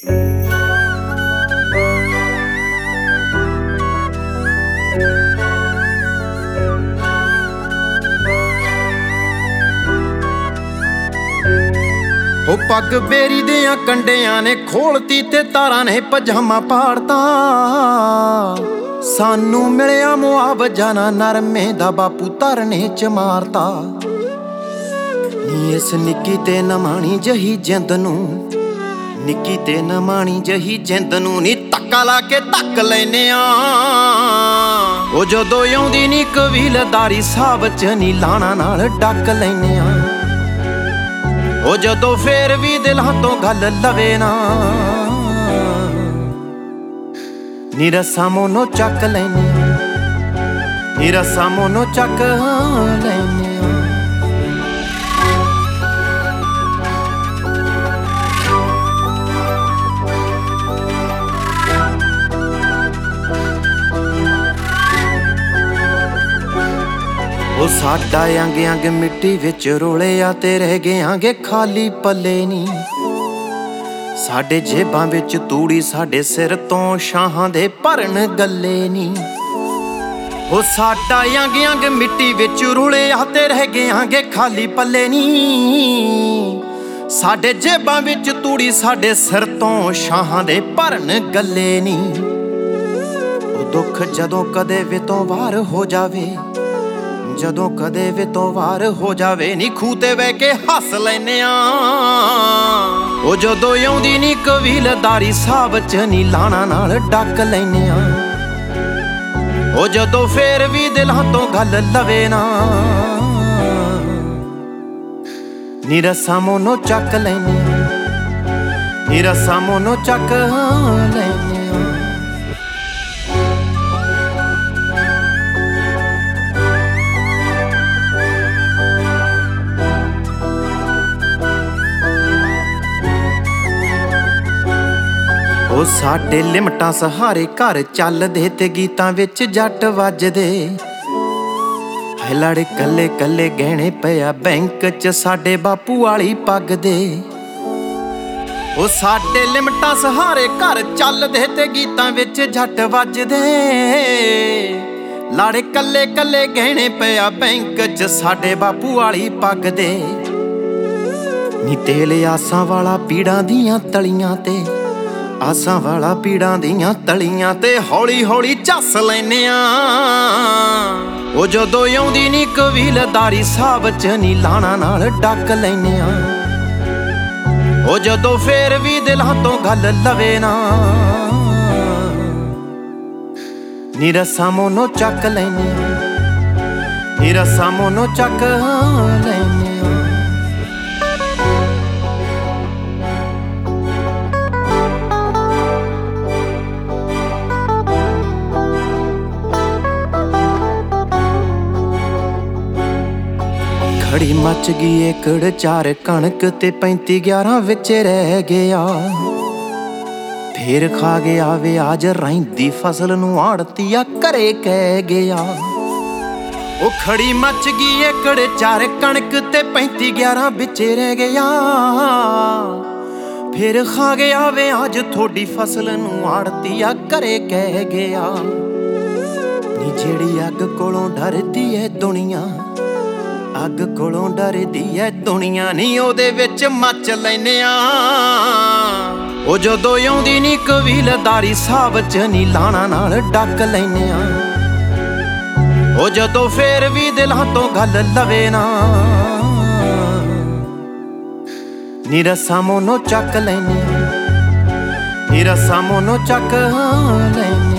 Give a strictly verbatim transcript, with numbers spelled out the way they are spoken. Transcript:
ओ पग बेरी दियां कंडियां ने खोलती ते तारां ने पजामा पाड़ता। सानू मिलिया मुआवजा ना नरमे दा बापू धरने च मारता। नी इस निक्की ते नमाणी जही जिंद नू, निक्की ते नमाणी जही जिंद नू नी धक्का ला के धक लैने आ। ओ जदों आउंदी नी कबीलदारी साहब च नी लाणा नाल डक लैने आ। ओ जदों फेर भी दिलां तो गल लवे ना, नी रस्सां मोनो चक लैने आ, नी रस्सां मोनो चक लैने आ। ओ साडा अंग अंग मिट्टी विच रोलिया ते रह गयांगे खाली पल्ले नी। साडे जेबां विच तूड़ी साडे सिर तो शाहां दे भरन गल्ले नी। ओ साडा अंग अंग मिट्टी विच रोलिया ते रह गयांगे खाली पल्ले नी। साडे जेबां विच तूड़ी साडे सिर तो शाहां दे भरन गल्ले नी। ओ दुख जदों कदे वितों वार हो जावे, जदों कदे वितों वार हो जावे नी खूह ते बह के हस लैने आ। ओ जदों आउंदी नी कबीलदारी साहब च नी लाणा नाल डक लैने आ। ओ जदों फेर भी दिलां तो गल लवे ना, नी रस्सां मोनो चक लैने आ, नी रस्सां मोनो चक लैने आ। ओ साडे लिमटां सहारे घर चलदे ते गीतां विच जट वजदे। है लड़ कल्ले कल्ले गहणे पिया बैंक च साडे बापू वाली पग दे। ओ साडे लिमटां सहारे घर चलदे ते गीतां विच जट वजदे। लड़ कल्ले कल्ले गहणे पिया बैंक च साडे बापू वाली पग दे। नी तेल आसां वाला पीड़ां दियां तलियां ते, आसां वाला पीड़ां दियां तलियां ते हौली हौली झस लैने आ। ओ जदों आउंदी नी कबीलदारी साहब च नी लाणा नाल डक लैने आ। ओ जदों फेर भी दिलां तो गल लवे ना, नी रस्सां मोनो चक लैने आ, नी रस्सां मोनो चक लैने आ। खड़ी मच गई एकड़ चार कणक ते पैंती ग्यारह विच रह गया। फिर खा गया वे आज रहिंदी फसल नूं आड़तिया घरे कह गया। ओ खड़ी मच गई एकड़ चार कणक ते पैंती ग्यारह विच रह गया। फिर खा गया वे आज थोड़ी फसल नूं आड़तिया घरे कह गया। नी जेड़ी अग कोलों डरदी है दुनिया, अग कोलों डरदी है दुनिया नी ओदे विच मच लैने आ। ओ जदों आउंदी नी कबीलदारी साहब च नी लाणा नाल डक लैने आ। ओ जदों फेर भी दिलां तो गल लवे ना, नी रस्सां मोनो चक लैने आ, नी रस्सां मोनो चक लैने आ।